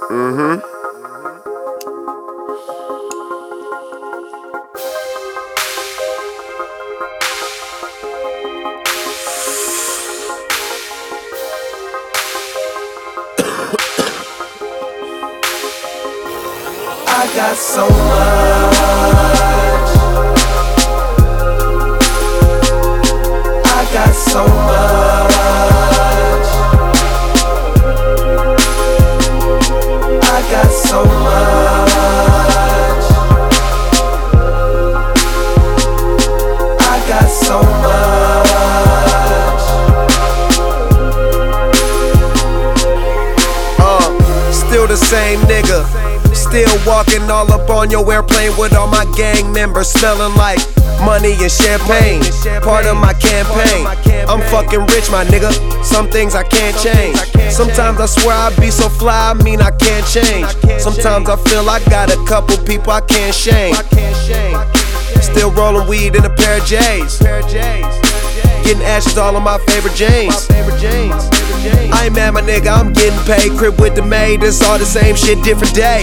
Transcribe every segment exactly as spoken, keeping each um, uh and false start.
Mm-hmm. I got so much. I got so much. I got so much. I got so much. Uh, still the same nigga. Still walking all up on your airplane with all my gang members, smelling like money and champagne. Part of my campaign. I'm fucking rich, my nigga. Some things I can't change. Sometimes I swear I be so fly, I mean I can't change. Sometimes I feel I got a couple people I can't shame. Still rolling weed in a pair of J's. Getting ashes all on my favorite jeans. I ain't mad, my nigga, I'm getting paid. Crib with the maid, it's all the same shit, different day.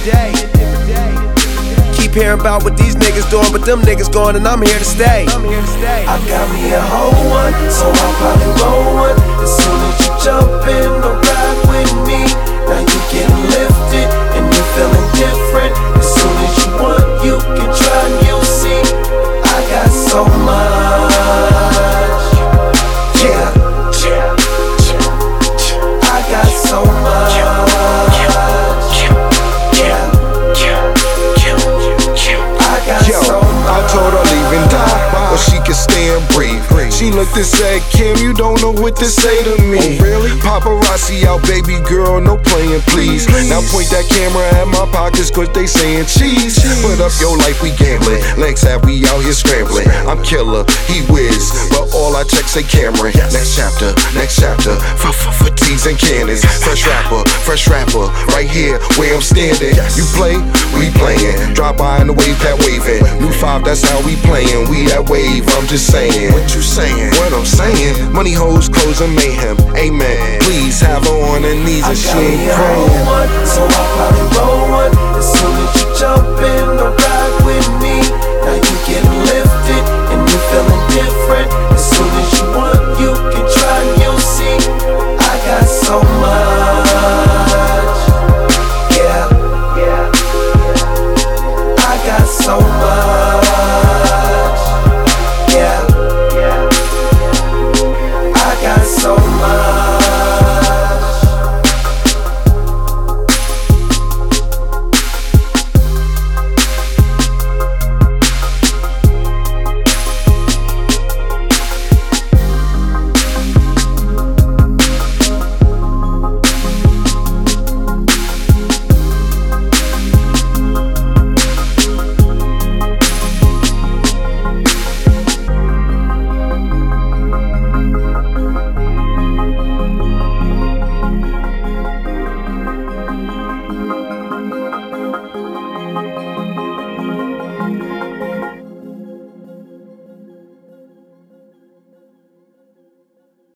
Keep hearing about what these niggas doing, but them niggas going and I'm here to stay. I got me a whole one, so I'll probably roll one. As soon as you jump in the ride with me, now you getting lifted and you feeling different. As soon as you want, you can try and you'll see. I got so much. Yeah, I got so much. Yo, I told her leave and die, but she can stay and breathe. She looked and said, Kim, you don't know what to say to me. Oh, really? Paparazzi out, baby girl, no playing, please. Now point that camera at my pockets, cause they saying cheese. Put up your life, we gambling. Legs have we out here scrambling. I'm killer, he whiz, but all I check say Cameron. Next chapter, next chapter, for for for tees and cannons. Fresh rapper, fresh rapper, right here where I'm standing. You play, we playin'. Drop by in the wave, that waving. New five, that's how we playin'. We that wave, I'm just saying. What you saying? What I'm saying? Money, hoes, clothes, and mayhem. Amen. Please have her on her knees and she ain't praying. So I'll probably roll one as soon as you jump in the